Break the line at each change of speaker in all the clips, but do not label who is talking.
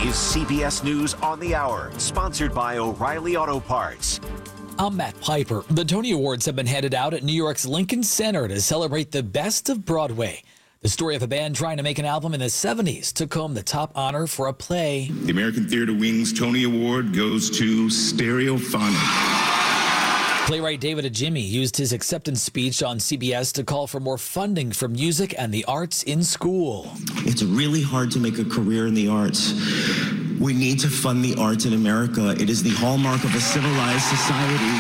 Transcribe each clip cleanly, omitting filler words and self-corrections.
is CBS News on the Hour, sponsored by O'Reilly Auto Parts.
I'm Matt Piper. The Tony Awards have been handed out at New York's Lincoln Center to celebrate the best of Broadway. The story of a band trying to make an album in the 70s took home the top honor for a play.
The American Theater Wing's Tony Award goes to Stereophonic.
Playwright David Ajimi used his acceptance speech on CBS to call for more funding for music and the arts in school.
It's really hard to make a career in the arts. We need to fund the arts in America. It is the hallmark of a civilized society.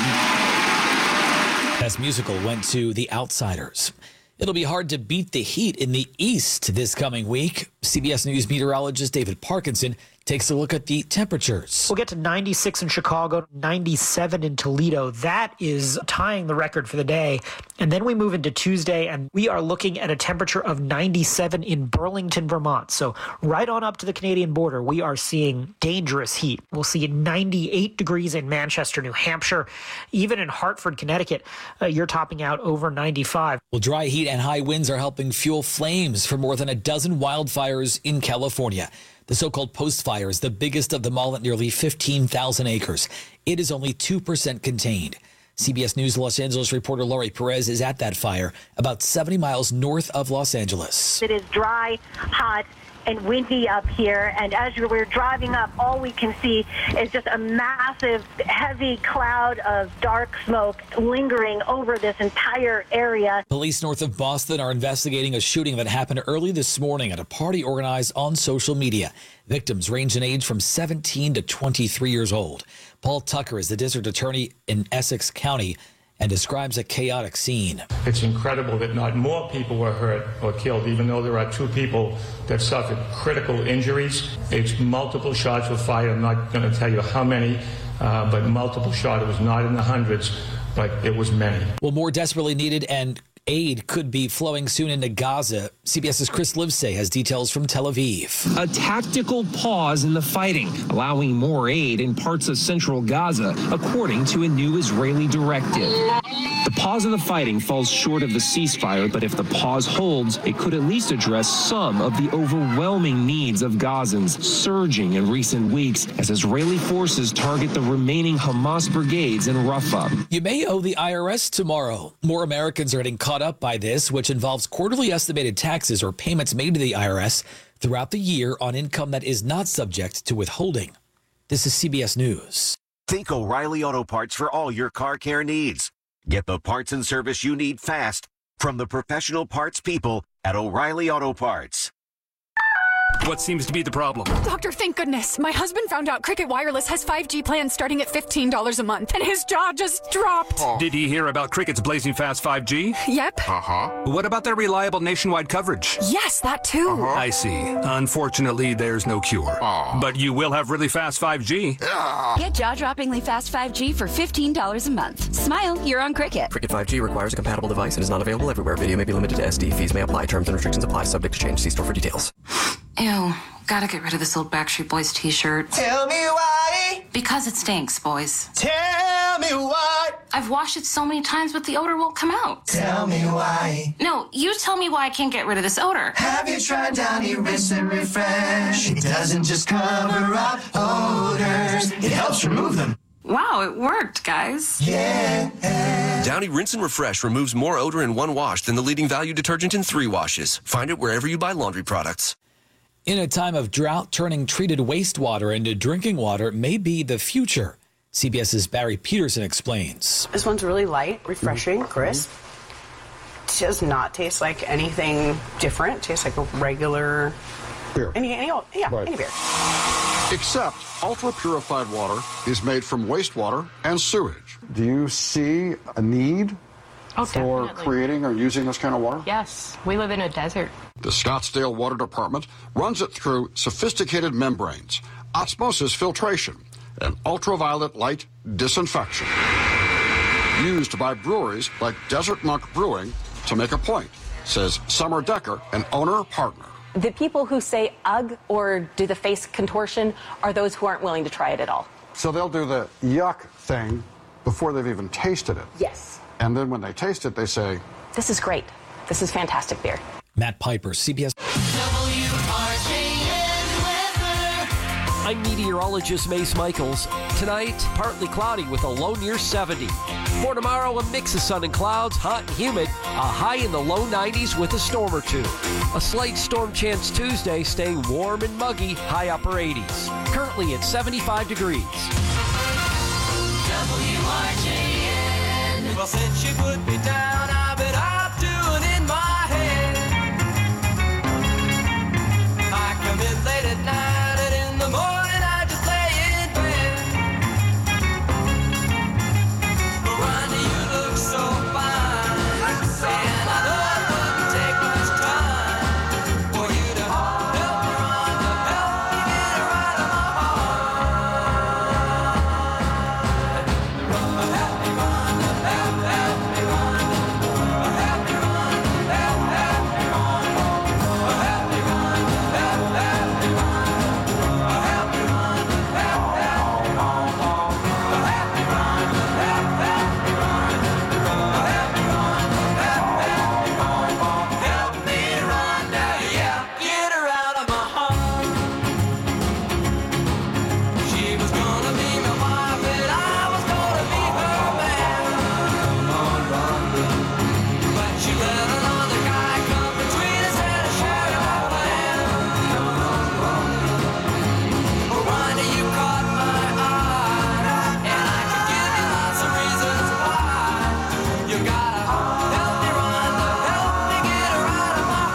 Best musical went to The Outsiders. It'll be hard to beat the heat in the East this coming week. CBS News meteorologist David Parkinson takes a look at the temperatures.
We'll get to 96 in Chicago, 97 in Toledo. That is tying the record for the day. And then we move into Tuesday, and we are looking at a temperature of 97 in Burlington, Vermont. So right on up to the Canadian border, we are seeing dangerous heat. We'll see 98 degrees in Manchester, New Hampshire. Even in Hartford, Connecticut, you're topping out over 95.
Well, dry heat and high winds are helping fuel flames for more than a dozen wildfires in California. The so-called Post Fire is the biggest of them all at nearly 15,000 acres. It is only 2% contained. CBS News Los Angeles reporter Laurie Perez is at that fire, about 70 miles north of Los Angeles.
It is dry, hot, and windy up here, and as we're driving up, all we can see is just a massive, heavy cloud of dark smoke lingering over this entire area.
Police north of Boston are investigating a shooting that happened early this morning at a party organized on social media. Victims range in age from 17 to 23 years old. Paul Tucker is the district attorney in Essex County and describes a chaotic scene.
It's incredible that not more people were hurt or killed, even though there are 2 people that suffered critical injuries. It's multiple shots were fired. I'm not going to tell you how many, but multiple shots. It was not in the hundreds, but it was many.
Well, more desperately needed, and aid could be flowing soon into Gaza. CBS's Chris Livesay has details from Tel Aviv.
A tactical pause in the fighting, allowing more aid in parts of central Gaza, according to a new Israeli directive. The pause in the fighting falls short of the ceasefire, but if the pause holds, it could at least address some of the overwhelming needs of Gazans, surging in recent weeks as Israeli forces target the remaining Hamas brigades in Rafah.
You may owe the IRS tomorrow. More Americans are getting caught up by this, which involves quarterly estimated taxes or payments made to the IRS throughout the year on income that is not subject to withholding. This is CBS News.
Think O'Reilly Auto Parts for all your car care needs. Get the parts and service you need fast from the professional parts people at O'Reilly Auto Parts.
What seems to be the problem?
Doctor, thank goodness. My husband found out Cricket Wireless has 5G plans starting at $15 a month, and his jaw just dropped.
Did he hear about Cricket's blazing fast 5G?
Yep.
What about their reliable nationwide coverage?
Yes, that too.
I see. Unfortunately, there's no cure. But you will have really fast 5G.
Get jaw-droppingly fast 5G for $15 a month. Smile, you're on Cricket.
Cricket 5G requires a compatible device and is not available everywhere. Video may be limited to SD. Fees may apply. Terms and restrictions apply. Subject to change. See store for details.
Ew, gotta get rid of this old Backstreet Boys t-shirt.
Tell me why.
Because it stinks, boys.
Tell me why.
I've washed it so many times, but the odor won't come out.
Tell me why.
No, you tell me why I can't get rid of this odor.
Have you tried Downy Rinse and Refresh? It doesn't just cover up odors, it helps remove them.
Wow, it worked, guys.
Yeah.
Downy Rinse and Refresh removes more odor in 1 wash than the leading value detergent in 3 washes. Find it wherever you buy laundry products.
In a time of drought, turning treated wastewater into drinking water may be the future. CBS's Barry Peterson explains.
This one's really light, refreshing, crisp. Does not taste like anything different. Tastes like a regular
beer.
Any beer.
Except ultra-purified water is made from wastewater and sewage. Do you see a need for creating or using this kind of water?
Yes, we live in a desert.
The Scottsdale Water Department runs it through sophisticated membranes, osmosis filtration, and ultraviolet light disinfection. Used by breweries like Desert Monk Brewing to make a point, says Summer Decker, an owner-partner.
The people who say ugh or do the face contortion are those who aren't willing to try it at all.
So they'll do the yuck thing before they've even tasted it.
Yes.
And then when they taste it, they say,
this is great. This is fantastic beer.
Matt Piper, CBS.
I'm meteorologist Mace Michaels. Tonight, partly cloudy with a low near 70. For tomorrow, a mix of sun and clouds, hot and humid, a high in the low 90s with a storm or two. A slight storm chance Tuesday, staying warm and muggy, high upper 80s. Currently at 75 degrees.
WRJN. Well, since she put me down, I bet I'm doing in my head. I come in late at night and in the morning I just lay in bed. But Ronnie, you look so fine, and I know it wouldn't take much time for you to help me, Rhonda, help me get her out of my heart. Help me, Rhonda, help me, Rhonda. Help me, Rhonda, help me, Rhonda. Help me, Rhonda, help me, Rhonda. Help me, Rhonda, help me, Rhonda. Help me, Rhonda, help me, Rhonda. Help me, Rhonda, help me, Rhonda. Help me, Rhonda, yeah, get her out of my heart. She was gonna be my wife and I was gonna be her man. But she let another guy come between us and share our plan. Oh, Ronnie, you caught my eye, and I could give you lots of reasons why. You gotta help me, Rhonda, help me get her out of my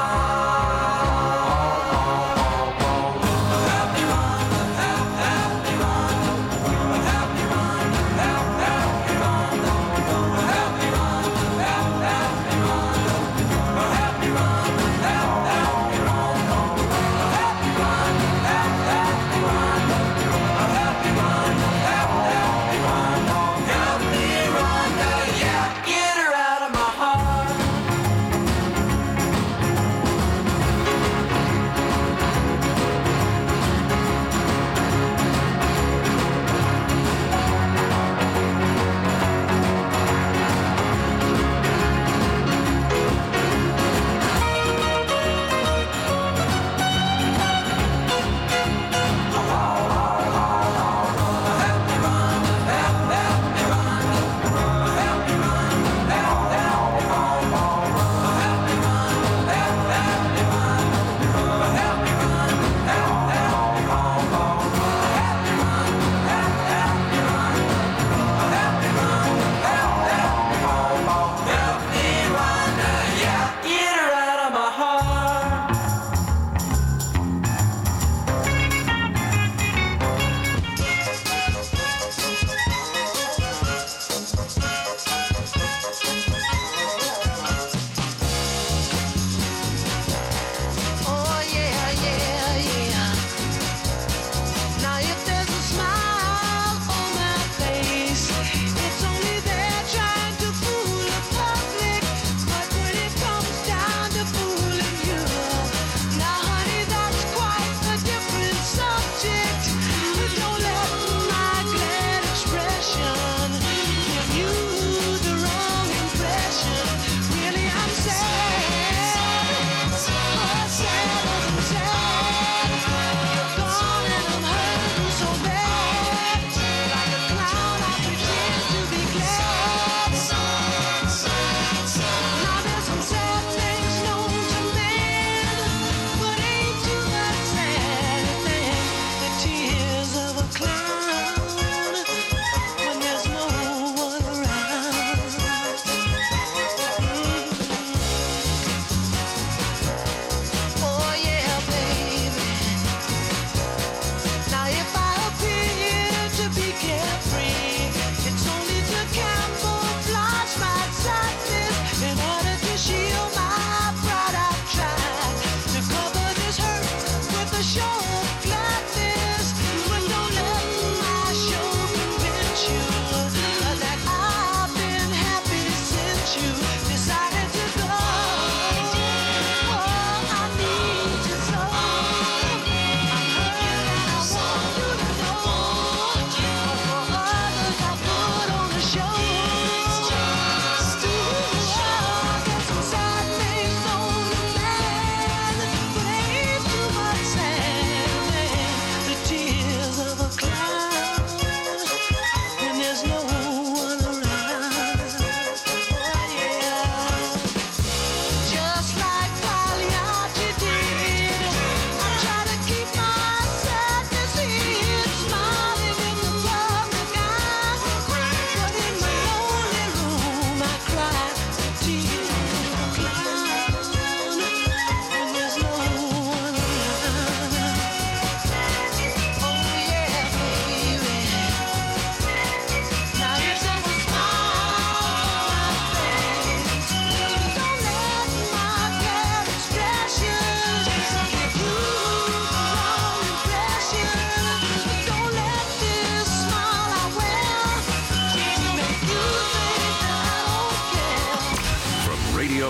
heart. Help me, Rhonda, help me, Rhonda. Help me, Rhonda, help me, Rhonda. Help me, Rhonda, help me, Rhonda. Help me, Rhonda, help me, Rhonda. Help me, Rhonda, help me, Rhonda. Help me, Rhonda, help me, Rhonda. Help me, Rhonda, yeah, get her out of my heart. Help me, Rhonda, yeah, get her out of my heart. Oh yeah, yeah, yeah. Now if there's a smile on my face, it's only there trying to fool the public. But when it comes down to fooling you, now honey, that's quite a different subject. Don't let my glad expression give you the wrong impression. Really, I'm sad. Oh, sad, I'm sad. You're gone and I'm hurting so bad. Like a clown, I pretend to be glad. Now there's some sad things known to man, but ain't too much sad thing. The tears of a clown when there's no one around. Oh yeah, baby. Now if I appear to be carefree, it's only to camouflage my sadness. In order to shield my pride, I've tried to cover this hurt with a show of gladness. But don't let my show convince you that I've been happy since you decided to go. Oh, I need you so. I'm hurt and I want you to know. For others I put on a show. There's some sad things on the man, but ain't too much sad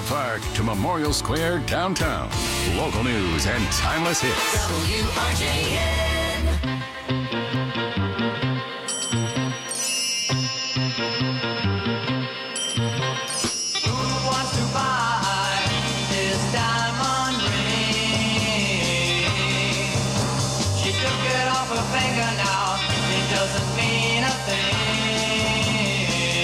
Park to Memorial Square downtown. Local news and timeless hits.
WRJN. Who wants to buy this diamond ring? She took it off her finger now. It doesn't mean a thing.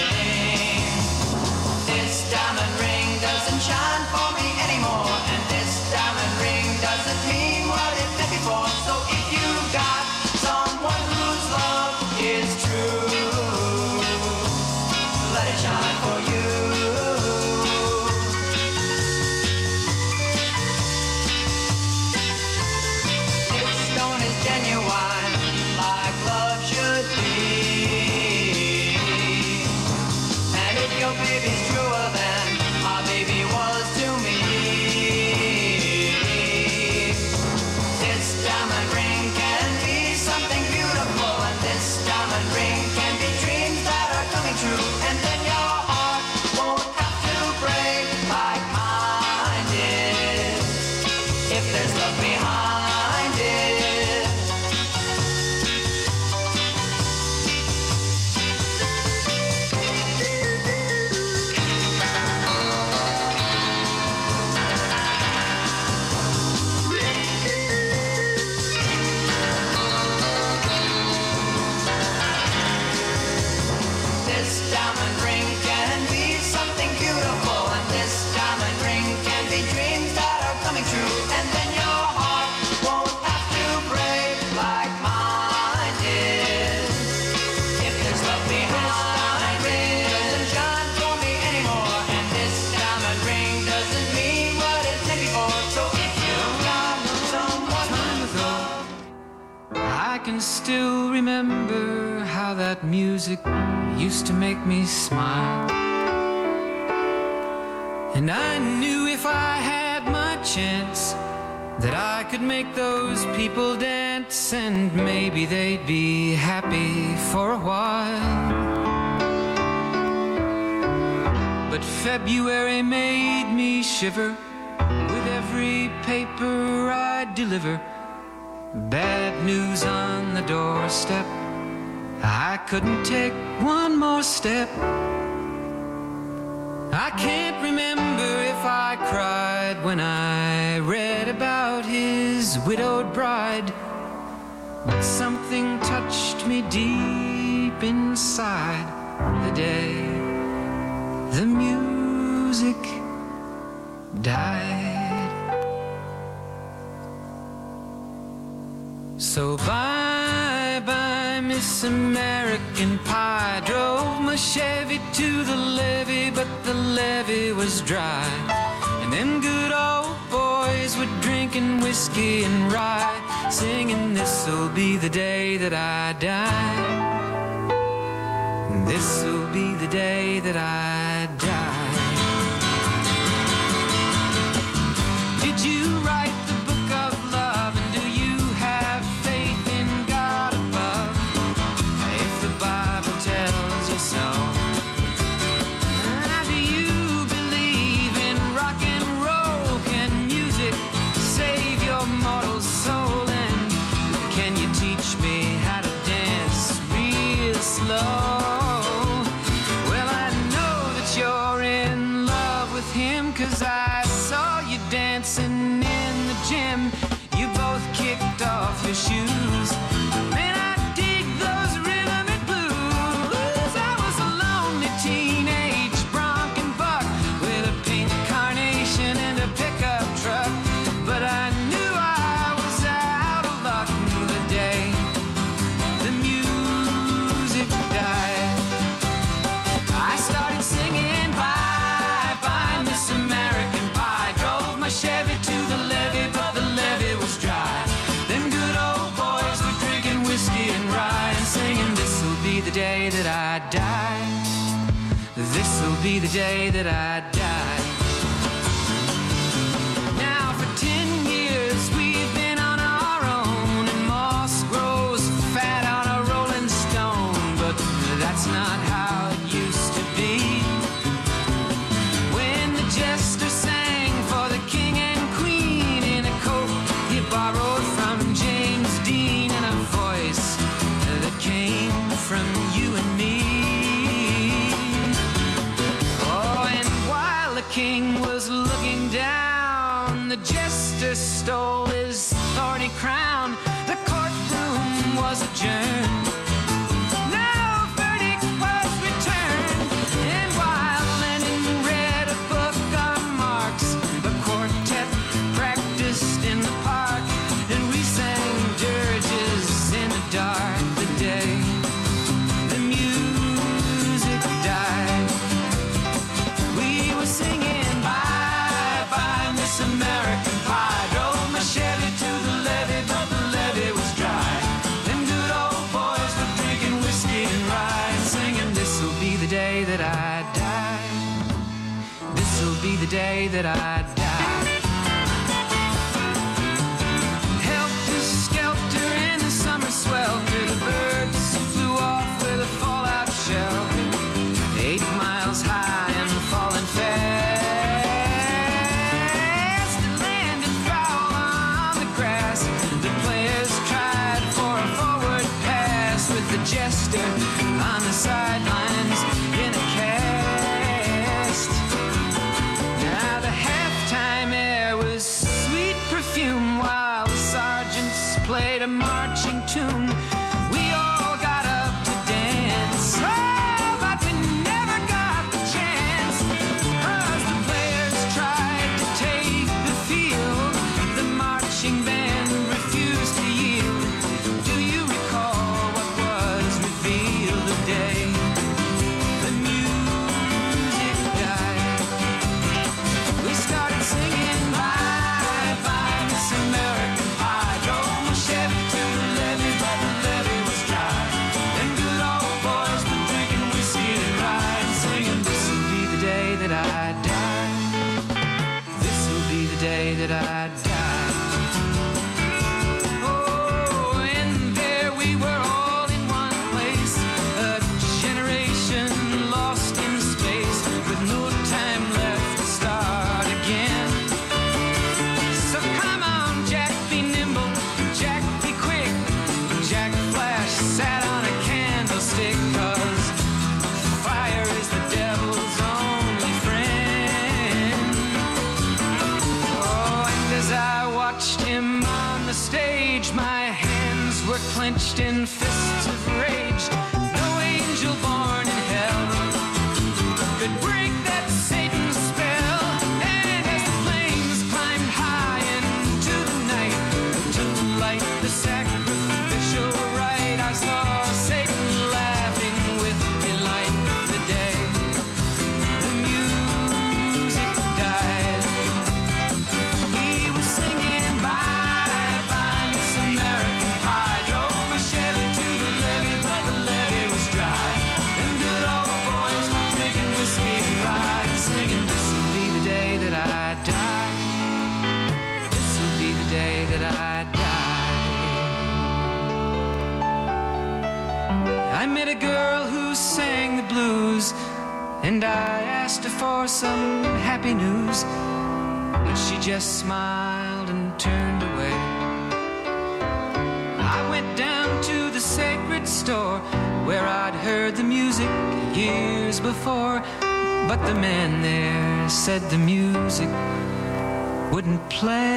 This diamond ring doesn't shine for me anymore, and this diamond ring doesn't mean what it did before. So if you got someone whose love is true, let it shine for you. This stone is genuine, like love should be. And if your baby's truer than my baby was to me, this diamond ring can be something beautiful, and this diamond ring can be dreams that are coming true. And then your heart won't have to break like mine did, if there's love behind it. This diamond ring can be something beautiful, and this diamond ring can be dreams that are coming true. And then your heart won't have to break like mine did, if there's love behind it. Doesn't shine for me anymore, and this diamond ring doesn't mean what it did before. So if you got someone who's love,
I can still remember how that music used to make me smile. And I knew if I had my chance that I could make those people dance, and maybe they'd be happy for a while. But February made me shiver with every paper I deliver. Bad news on the doorstep. I couldn't take one more step. I can't remember if I cried when I read about his widowed bride, but something touched me deep inside the day the music died. So bye-bye, Miss American Pie. Drove my Chevy to the levee, but the levee was dry. And them good old boys were drinking whiskey and rye, singing, this'll be the day that I die. This'll be the day that I die. Did you write the book of love, and do you have faith in God above? If the Bible tells you so, do you believe in rock and roll? Can music save your mortal soul? And can you teach me how to dance real slow? Well, I know that you're in love with him, 'cause I saw you dancing in the gym. You both kicked off your shoes. Man, I dig those rhythm and blues. I was a lonely teenage bronc and buck with a pink carnation and a pickup truck, but I knew I was out of luck the day the music died. I started singing bye-bye, Miss American Pie. Drove my Chevy to the levee, but the levee was dry. Them good old boys were drinking whiskey and rye and singing, this'll be the day that I die. This'll be the day that I die. Now for 10 years we've been on our own, and moss grows fat on a rolling stone, but that's not how it used to be. When the jester stole his thorny crown. The courtroom was adjourned. No verdict was returned. And while Lenin read a book on Marx, the quartet practiced in the park, and we sang dirges in the dark. The day the music died, we were singing bye bye Miss American Pie. Drove my Chevy to the levee, but the levee was dry. Them good old boys were drinking whiskey and rye, and singing, this'll be the day that I die. This'll be the day that I die. Helter skelter in the summer swelter, the birds flew off with a fallout shelter. 8 miles high and falling fast, and landed foul on the grass. The players tried for a forward pass, with the jester on the sidelines in a cast. Now the halftime air was sweet perfume, while the sergeants played a marching tune. We all got up to dance, oh, but we never got the chance, 'cause the players tried to take the field. The marching band refused to yield. Do you recall what was revealed the day the music died? We started singing bye bye Miss American Pie. Drove my Chevy to the levee, but the levee was dry. Them good old boys were drinking whiskey and rye, and singing, this'll be the day that I die. This'll be the day that I die. Oh, and there we were all in one place, a generation lost in space, with no time left to start again. So come on, Jack, be nimble, Jack, be quick. Jack Flash sat on a candlestick, 'cause fire is the devil's only friend. Oh, and as I watched him on the stage, my hands were clenched in fists of rage. No angel born in hell could break that Satan's spell. And as the flames climbed high into the night to light the sacrificial rite, I saw Satan laughing with delight the day the music died. He was singing bye bye Miss American Pie. Drove my Chevy to the levee, but the levee was dry. Them good old boys were drinking whiskey and rye, and singing, this'll be the day that I die. This'll be the day that I die. I met a girl who sang the blues, and I asked her for some happy news, but she just smiled and turned away. I went down to the sacred store, where I'd heard the music years before, but the man there said the music wouldn't play.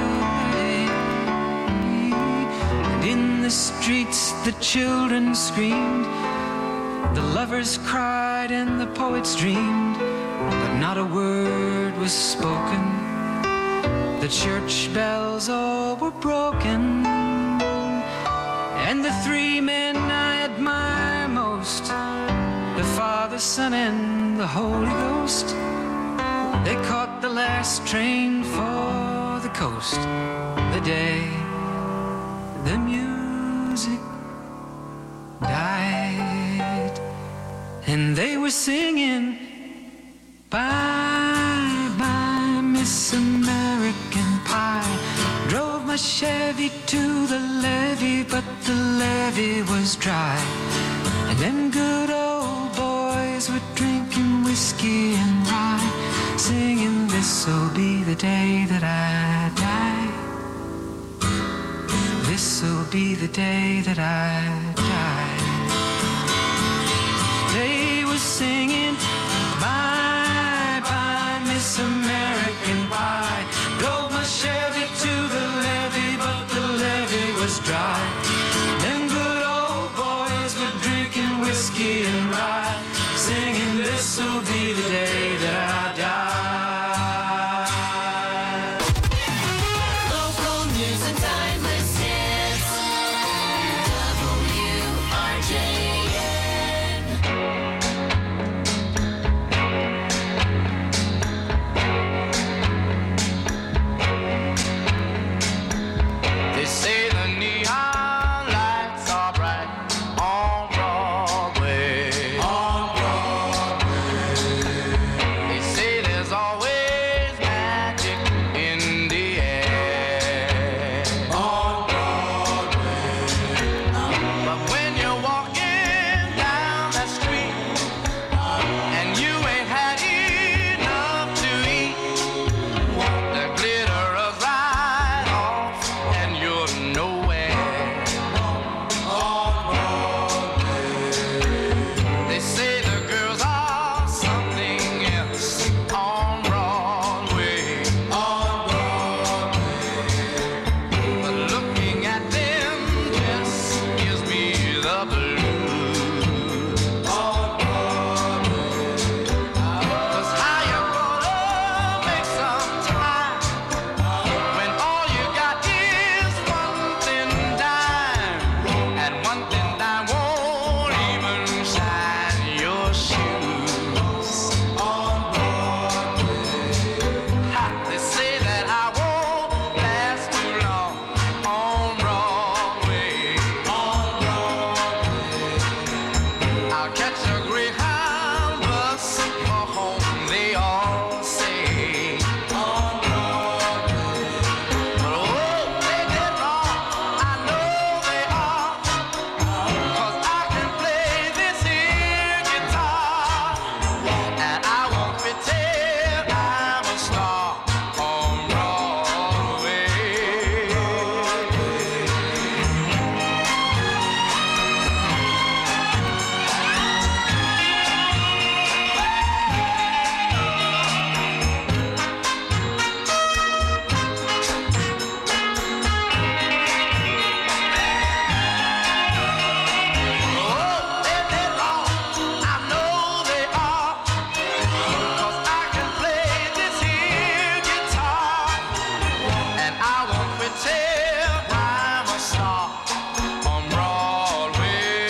And in the streets the children screamed, the lovers cried, and the poets dreamed, but not a word was spoken. The church bells all were broken, and the 3 men I admire most, the Father, Son, and the Holy Ghost, they caught the last train for the coast the day the music died. And they were singing bye bye Miss American Pie. Drove my Chevy to the levee, but the levee was dry. And them good old boys were drinking whiskey and rye, singing, this'll be the day that I die. This'll be the day that I die. They were singing bye bye Miss American Pie. Drove my Chevy to
news and timeless hits. WRJN. They say the neon lights are bright on Broadway. On Broadway. They say there's always magic in the air. On Broadway. But when you're walking down that street and you ain't had enough to eat, the glitter rubs right off and you're nowhere. On Broadway. They say the girls are something else on Broadway. On Broadway. But looking at them just gives me the blues. On Broadway. 'Cause how you gonna make some time when all you got is one thin dime, and one thin dime won't even shine your shoes. On Broadway. Ha, they say that I won't last too long on Broadway. On Broadway. I'll catch a Greyhound bus for home, they all say. On Broadway. But oh, they did wrong, I know they are, 'cause I can play this here guitar, and I won't pretend I'm a star on Broadway. Oh, they did wrong, I know they are, 'cause I can play this here guitar, and I won't pretend I'm a star on Broadway.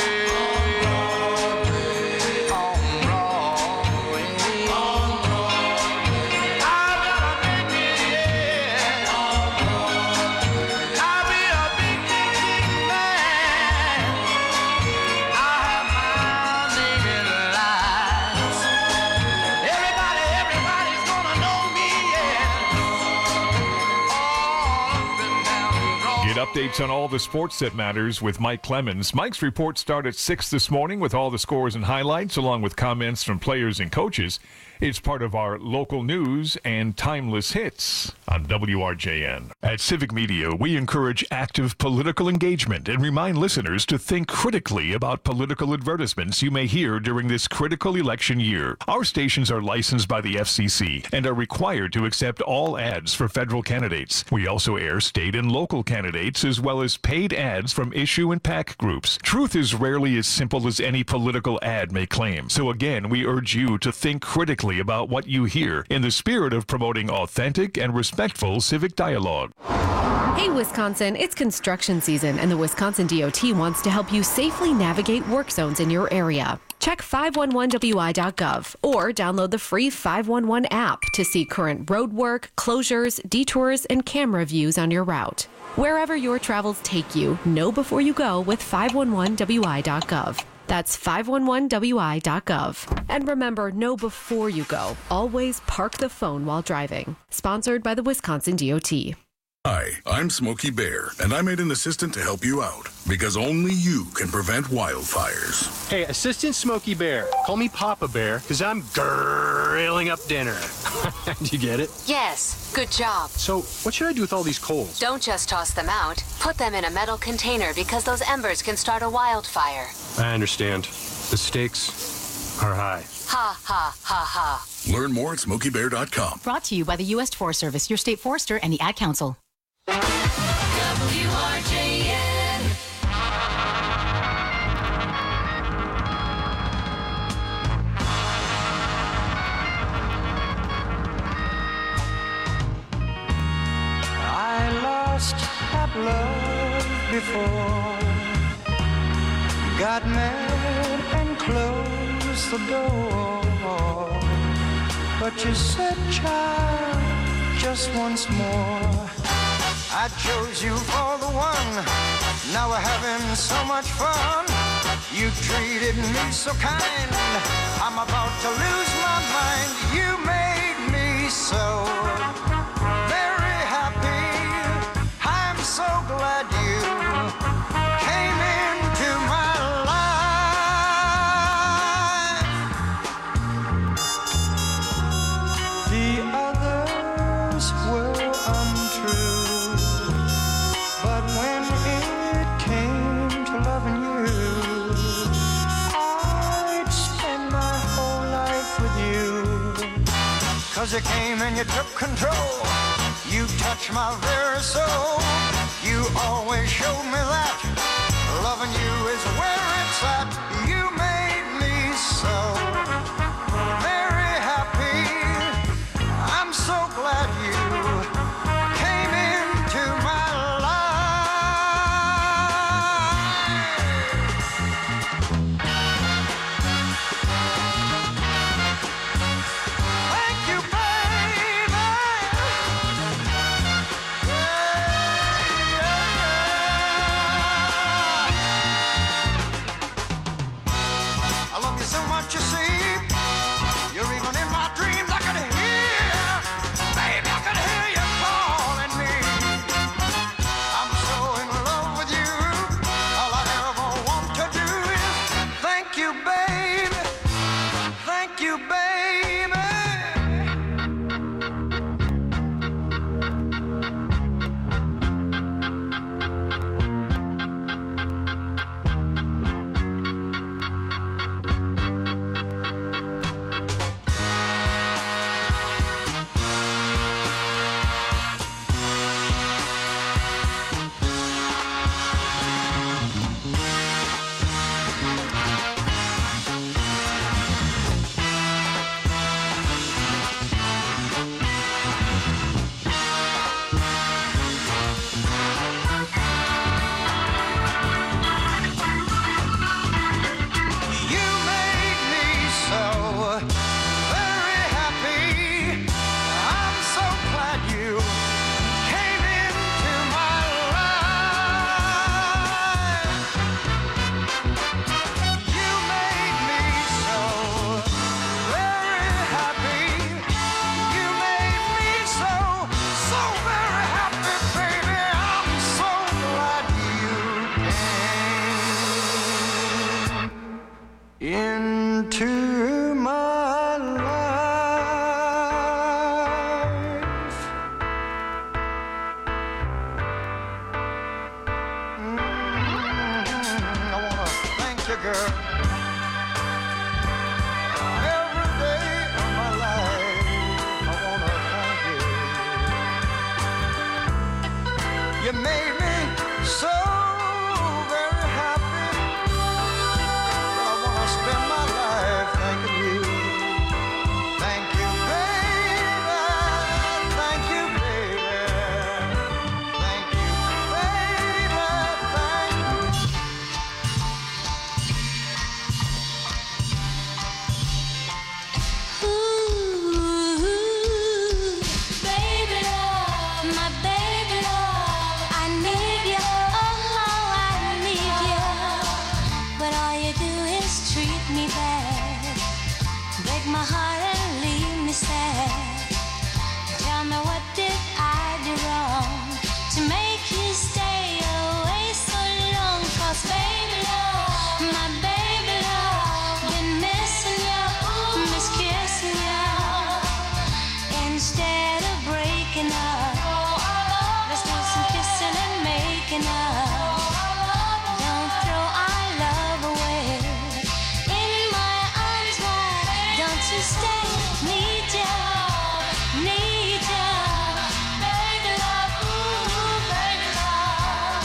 On Broadway. On Broadway. I gotta make it, yeah. On Broadway. I'll be a big, big, big man. I have my name in lights. Everybody's gonna know me, yeah. All up and down Broadway.
Get updates on all the sports that matters with Mike Clemens. Mike's reports start at 6 this morning with all the scores and highlights, along with comments from players and coaches. It's part of our local news and timeless hits on WRJN. At Civic Media, we encourage active political engagement and remind listeners to think critically about political advertisements you may hear during this critical election year. Our stations are licensed by the FCC and are required to accept all ads for federal candidates. We also air state and local candidates as well as paid ads from issue and PAC groups. Truth is rarely as simple as any political ad may claim. So again, we urge you to think critically about what you hear in the spirit of promoting authentic and respectful civic dialogue.
Hey, Wisconsin, it's construction season, and the Wisconsin DOT wants to help you safely navigate work zones in your area. Check 511wi.gov or download the free 511 app to see current road work, closures, detours, and camera views on your route. Wherever your travels take you, know before you go with 511wi.gov. That's 511wi.gov. And remember, know before you go. Always park the phone while driving. Sponsored by the Wisconsin DOT.
Hi, I'm Smokey Bear, and I made an assistant to help you out, because only you can prevent wildfires.
Hey, Assistant Smokey Bear, call me Papa Bear, because I'm grilling up dinner. Do you get it?
Yes, good job.
So, what should I do with all these coals?
Don't just toss them out. Put them in a metal container because those embers can start a wildfire.
I understand. The stakes are high.
Ha, ha, ha, ha.
Learn more at SmokeyBear.com.
Brought to you by the U.S. Forest Service, your state forester, and the Ad Council.
WRJN. I lost
have loved before. Got mad and closed the door. But you said, child, just once more. I chose you for the one. Now we're having so much fun. You treated me so kind. I'm about to lose my mind. You made me so very happy. I'm so glad you came into my life. The others were untrue, but when it came to loving you, I'd spend my whole life with you. 'Cause you came and you took control. You touched my very soul. You always showed me that loving you is where it's at. You made me so very happy. I'm so glad you came into my Thank you, baby. I love you so much, you see. You're even in my dreams. I could hear, baby, I could hear you calling me. I'm so in love with you. All I ever want to do is thank you, baby. Thank you, baby. You made me so very happy. I'm so glad you came into my life. You made me so very happy. You made me so very happy, baby. I'm so glad you came into my life. I wanna thank you, girl. Every day of my life, I wanna thank you. You made me so very happy. I wanna spend my life thanking you. Thank you, baby. Thank you, baby. Thank you, baby. Thank you.
Baby love, my baby love, I need you, oh I need you. But all you do is treat me bad, break my heart and leave me sad. Tell me, what did I do wrong to make you stay away so long? 'Cause baby love, my baby love, been missing you, miss kissing you. Instead of breaking up, let's do some kissing and making up. Don't throw our love away. In my arms wide, don't you stay? Need you, need you. Baby love, ooh, baby love.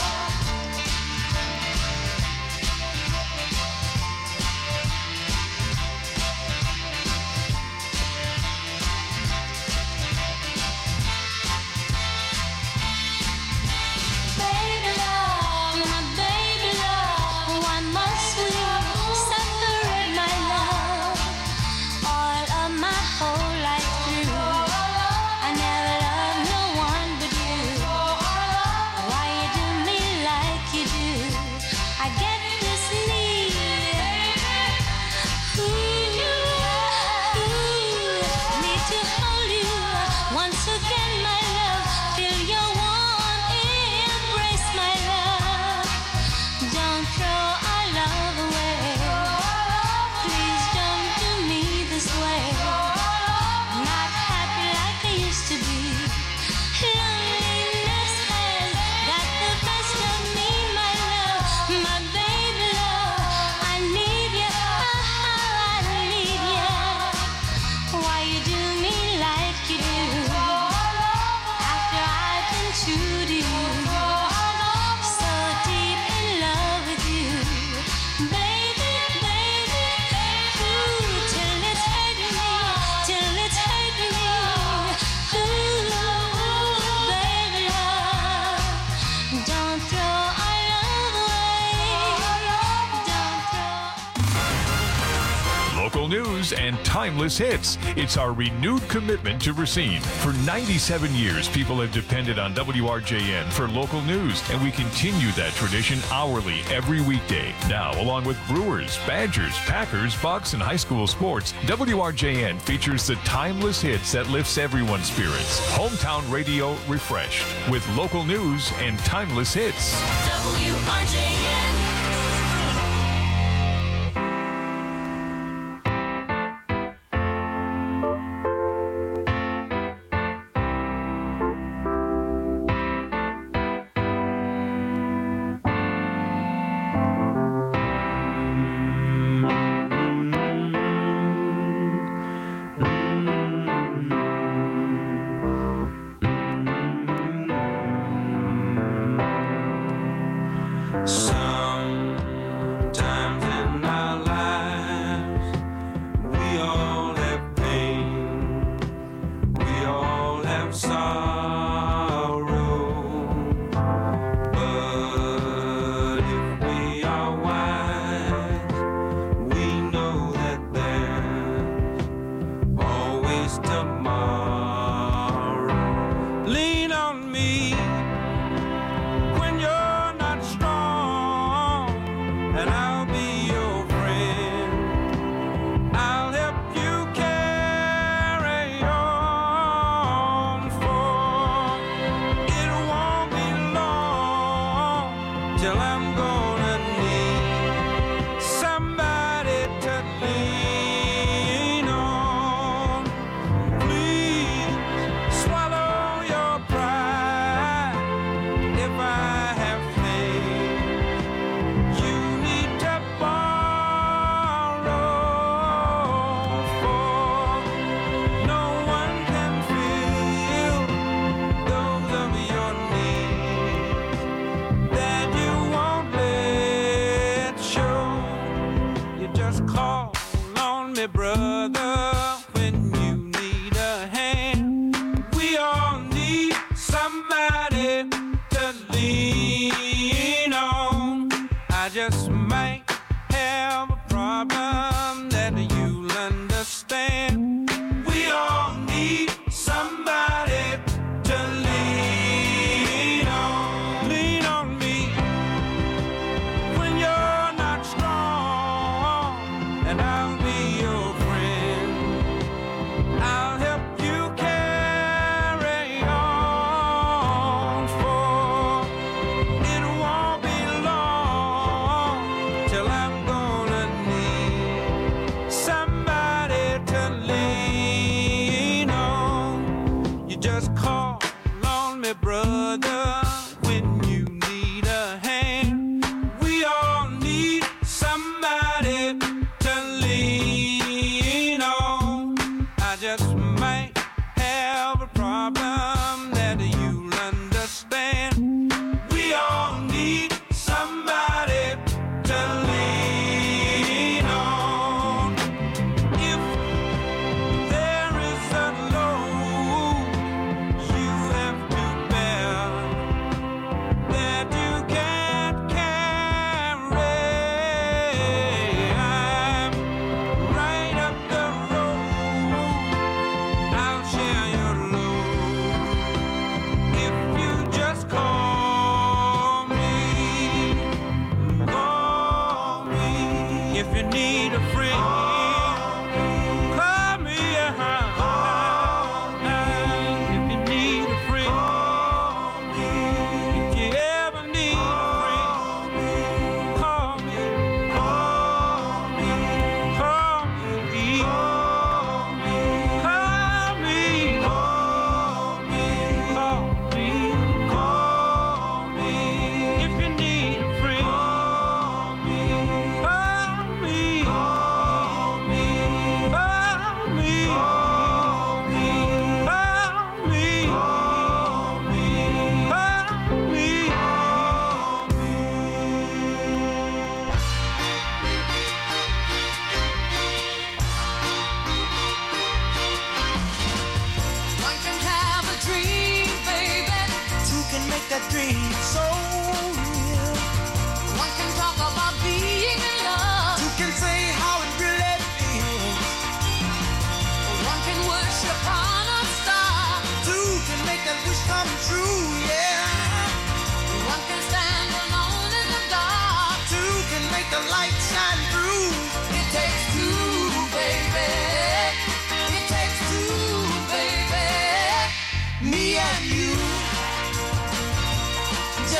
local news and timeless hits. It's our renewed commitment to Racine. For 97 years, people have depended on WRJN for local news, and we continue that tradition hourly every weekday. Now, along with Brewers, Badgers, Packers, Bucks, and high school sports, WRJN features the timeless hits that lifts everyone's spirits. Hometown radio refreshed with local news and timeless hits.
WRJN.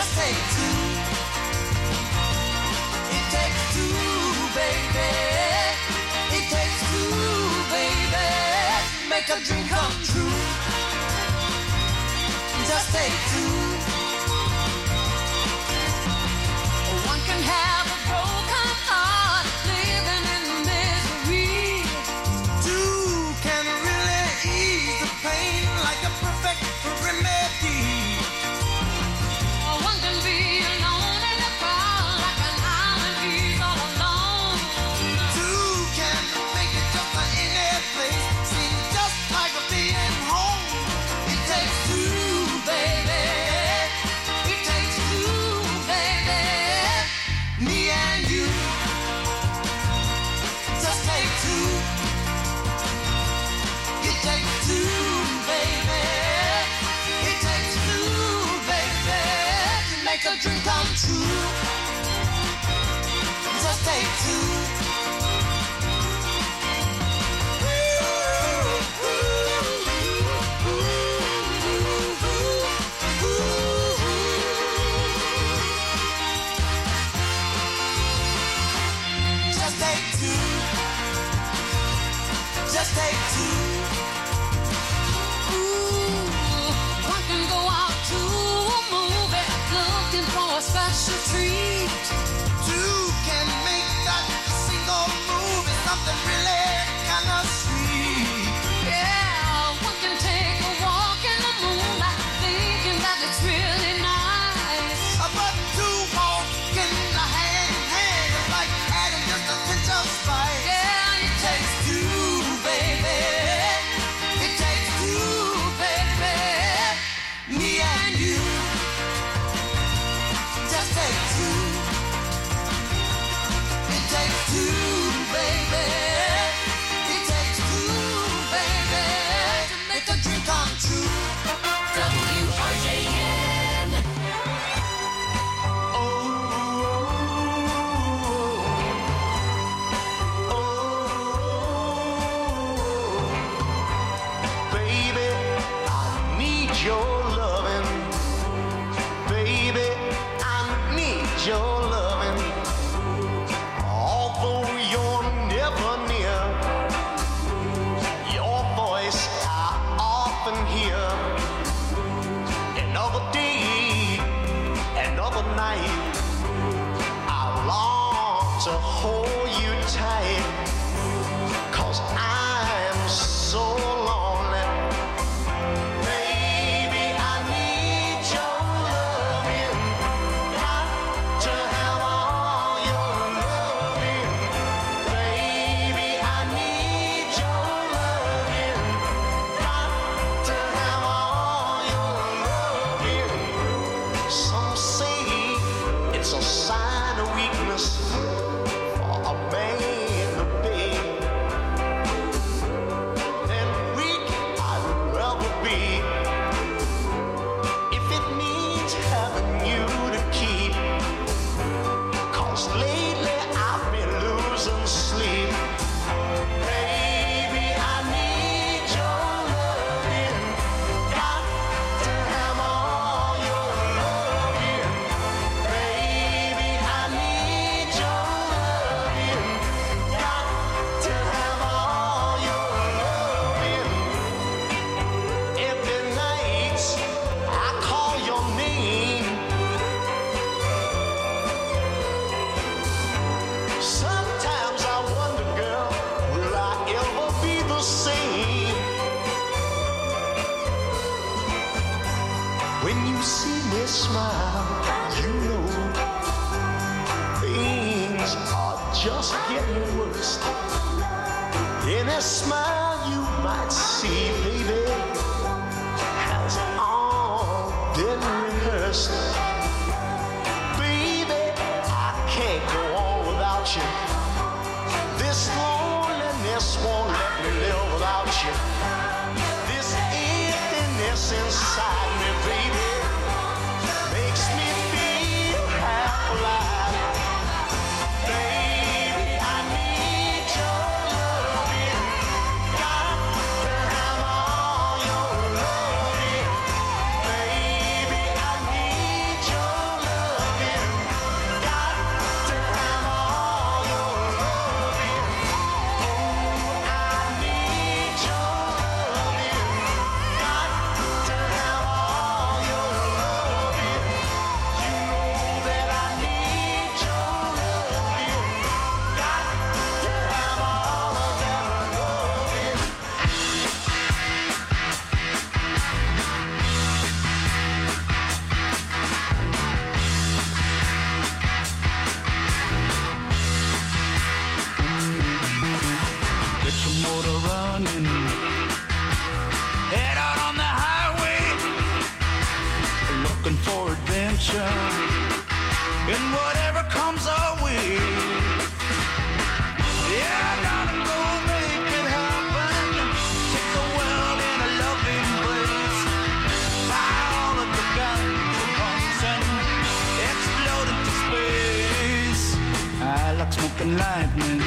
Just take two. It takes two, baby. It takes two, baby. Make a dream come true. Just take two. One can have a broken heart, living in misery. Two can really ease the pain like a perfect remedy. One can be alone in a crowd like an island he's all alone. Two can make it just like any place, seem just like being home. It takes two, baby. It takes two, baby. Me and you. Just take two. It takes two, baby. It takes two, baby, to make a dream come true. Just take two. Just take two. Just take two. Ooh, one can go out to a movie looking for a special treat. Two can make that single movie something really kind of sweet. Yeah, one can take a walk in the moonlight thinking that it's really nice. But two walking hand in hand is like adding just a pinch of spice. Yeah, it takes two, baby. It takes two, baby. Me and you. Just take two. It takes two, baby. It takes two, baby, to make a dream come true. WRJN.
Baby, I need your loving. Baby, I need your loving. Although you're never near, your voice I often hear. Another day, another night, I long to hold you tight. 'Cause I'm so lonely. Baby, I need your loving. Got to have all your loving. Baby, I need your loving. Got to have all your loving. Some say it's a sign of weakness for a man to beg. And weak I'd rather be if it means having you to keep. 'Cause lately I've been losing sleep. Baby, I need your loving. Got to have all your loving. Baby, I need your loving. Got to have all your loving. Every night I call your name. Sometimes I wonder, girl, will I ever be the same? When you see me smile, you know things are just getting worse. Any smile you might see, baby, has all been rehearsed. Baby, I can't go on without you. This loneliness won't let me live without you. This emptiness inside me, baby, makes me feel half alive. Baby, I need your loving. Got to have all your loving. Baby, I need your
and whatever comes our way. Yeah, I gotta go make it happen. Take the world in a loving embrace. Fire all of the guns and pumps and explode into space. I like smoking lightning,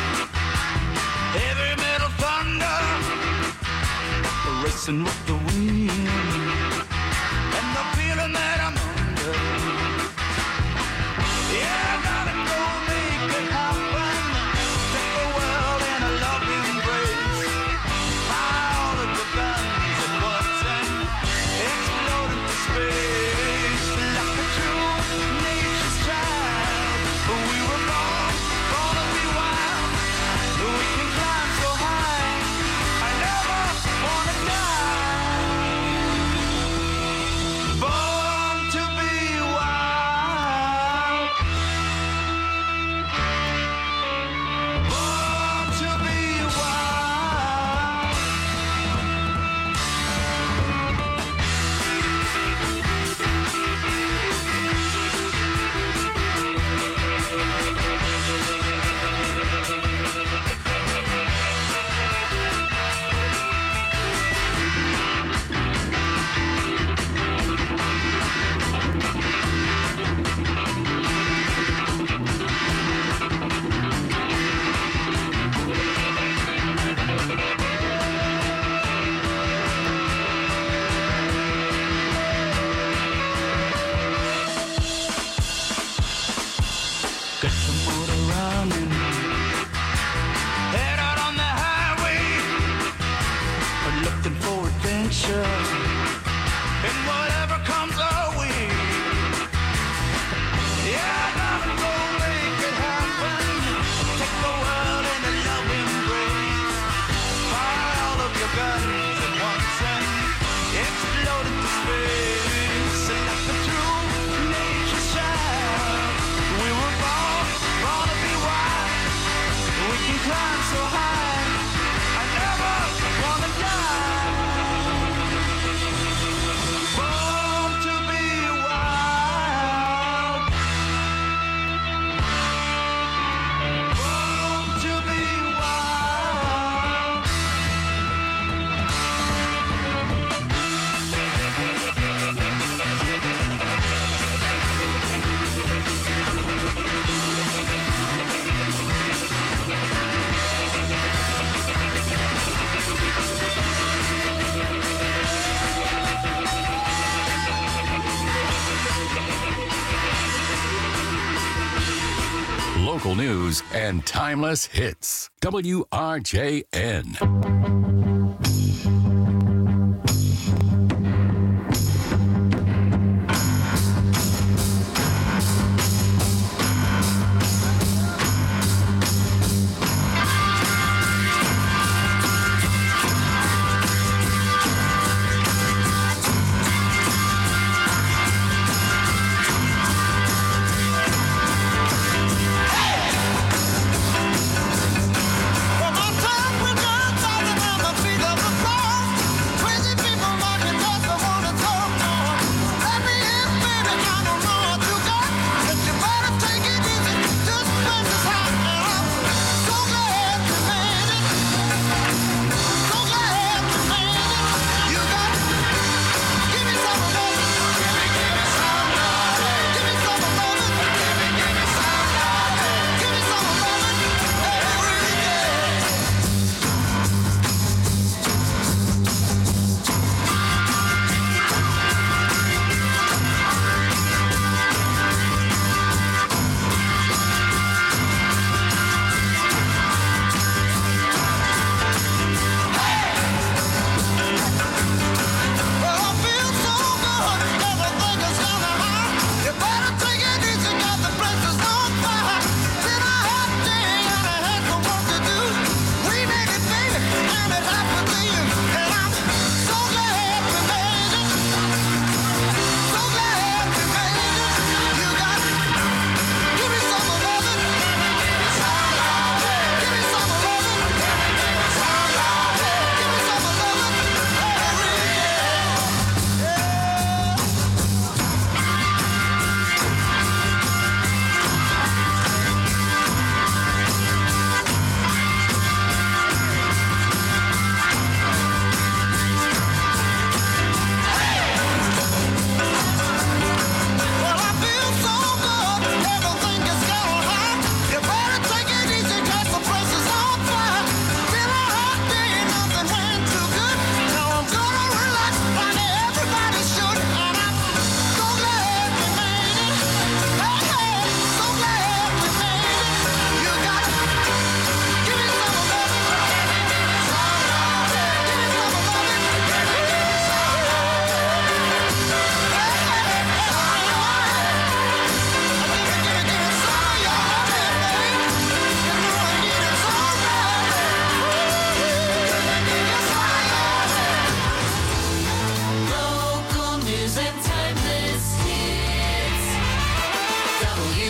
heavy metal thunder, racing with the wind, and the feeling that I'm under. Yeah, I gotta go make it happen. Take the world in a loving embrace. Fire all of the guns at once and explode into space. Like a true nature's child, we were born to be wild. We can climb so high, I never wanna die. Born to be wild. Born to be wild. Get the motor running, head out on the highway, looking for adventure, and whatever comes our way. Yeah, I gotta go make it happen. Take the world in a loving embrace. Fire all of your guns at once and explode into space. Like a true nature's child, we were born to be wild. We can climb so high, I never wanna die. Born to be wild. Born to be wild.
Local news and timeless hits. WRJN.
Well, my time went down,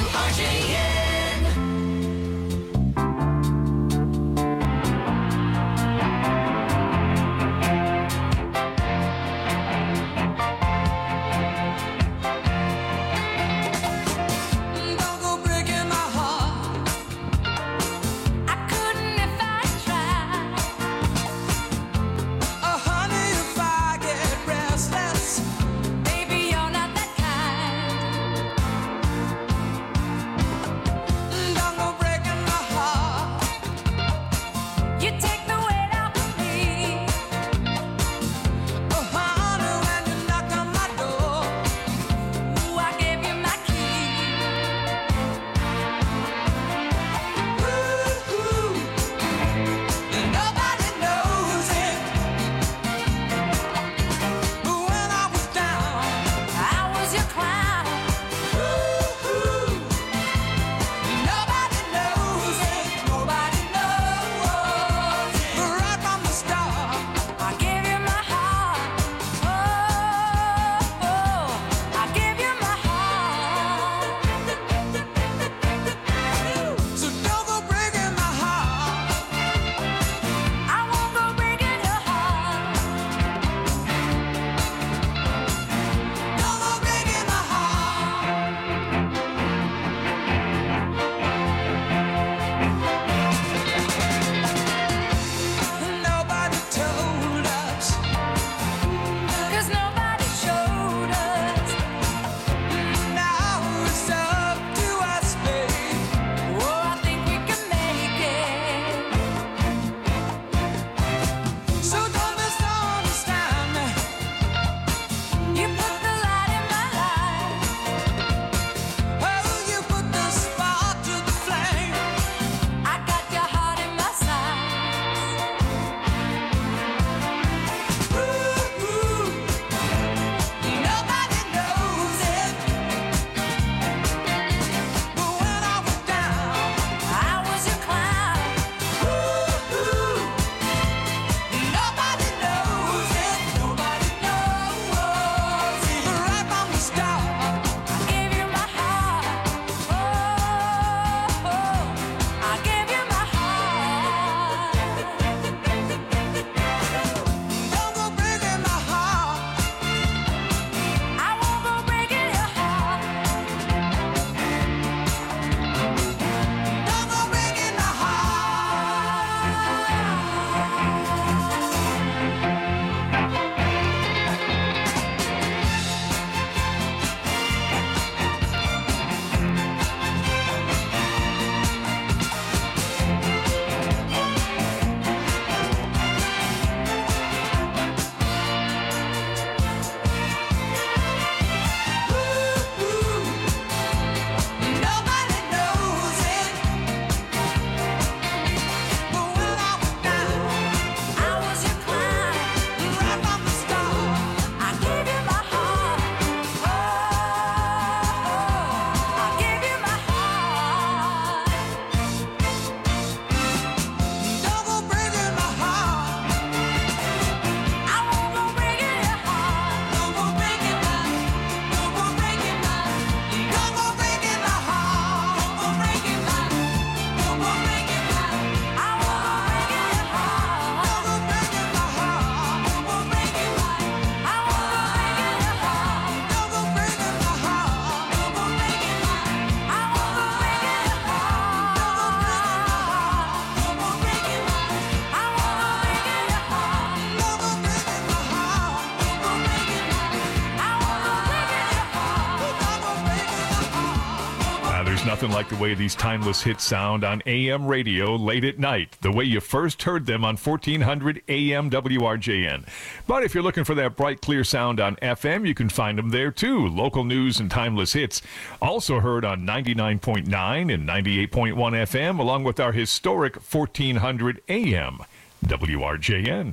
Nothing like the way these timeless hits sound on AM radio late at night, the way you first heard them on 1400 AM WRJN. But if you're looking for that bright, clear sound on FM, you can find them there too. Local news and timeless hits, also heard on 99.9 and 98.1 FM, along with our historic 1400 AM WRJN.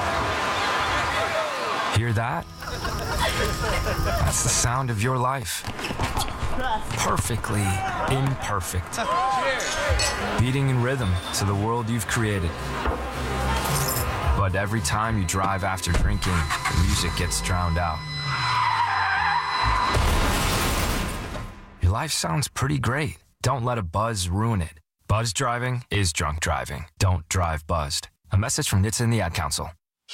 Hear that? That's the sound of your life. Perfectly imperfect. Beating in rhythm to the world you've created. But every time you drive after drinking, the music gets drowned out. Your life sounds pretty great. Don't let a buzz ruin it. Buzz driving is drunk driving. Don't drive buzzed. A message from NHTSA and the Ad Council.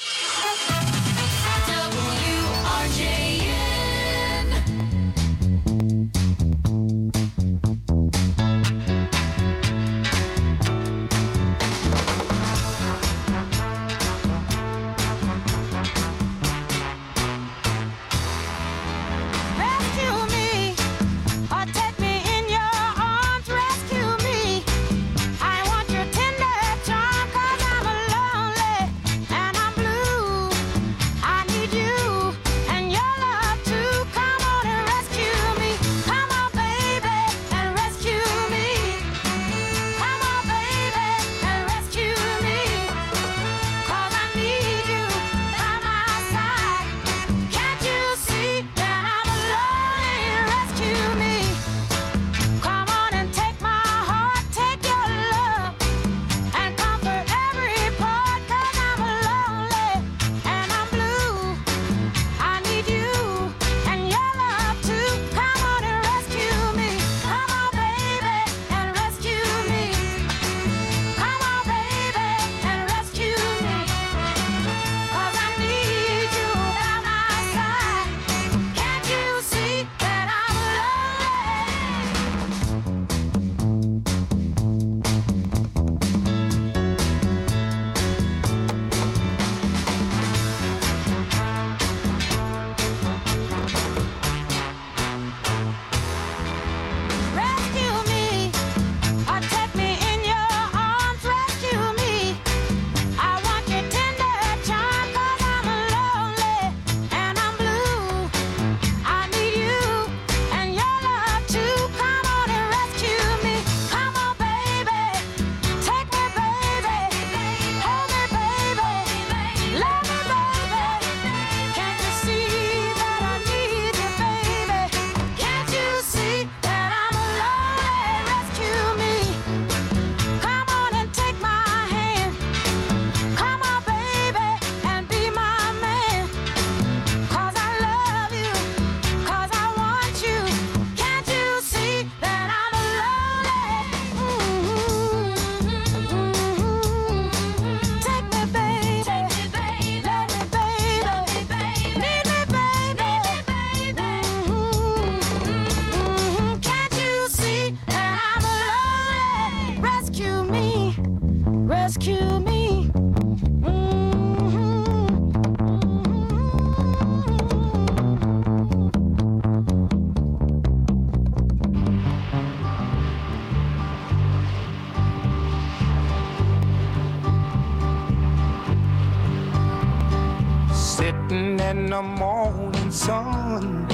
Sitting in the morning sun,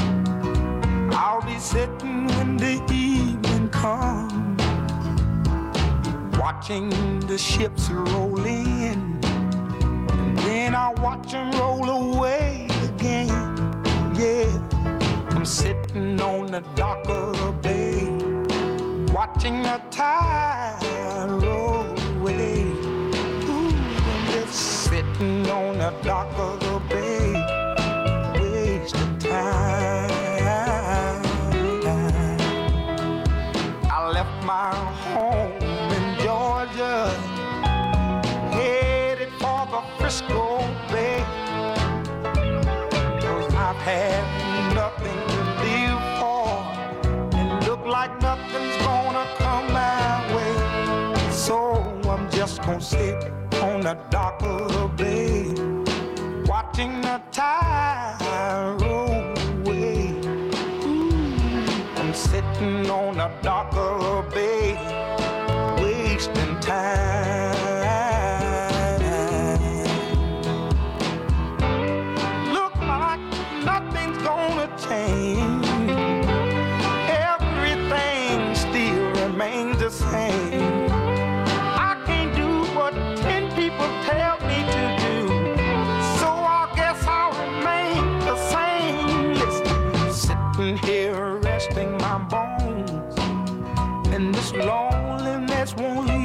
I'll be sitting when the evening comes, watching the ships roll in, and then I'll watch them roll away again. Yeah, I'm sitting on the dock of the bay, watching the tide roll away. Ooh, I'm just sitting on the dock of the bay, wasting time. I left my home in Georgia, headed for the Frisco Bay, 'cause I've had nothing to live for, and look like nothing's gonna come my way. So I'm just gonna sit on the dock of the bay, watching the tide roll away. Ooh, I'm sitting on the dock of the bay, wasting time. Look like nothing's gonna change. Everything still remains the same. I can't do what 10 people tell me to do, so I guess I'll remain the same. Listen, sitting here resting my bones, and this loneliness won't